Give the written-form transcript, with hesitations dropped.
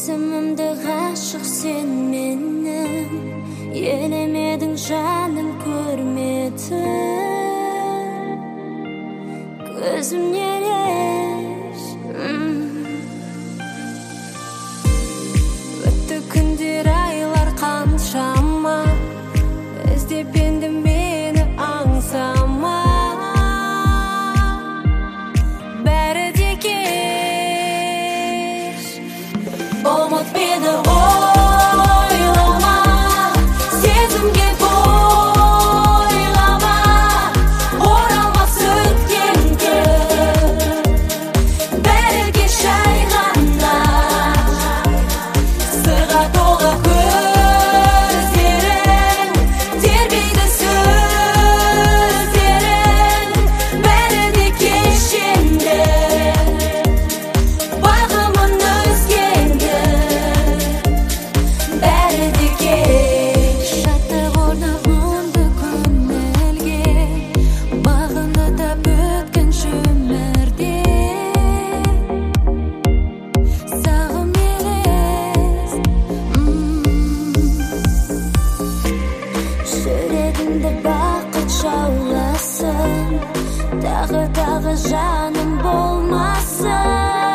Есімімді ғашық сен менің, елемедің жаным көрмеді. Көзім елес, өтті күндер айлар қаншама, іздеп енді мені аңсама. Бәрі де кеш, ұмыт мені ойлама, сезімге бойлама, оралмас өткен күн. Бәрі кеш айғанда, сырға толы көздерің, тербейді сөздерің. Бәрі де кеш енді, бағымын өзгенді. Бәрі де кеш, шаттық орнығынды көңілге, бағындатып өткінші өмірде. Сағым елес, жүрегімді бақыт жауласын, тағы жаным болмасын.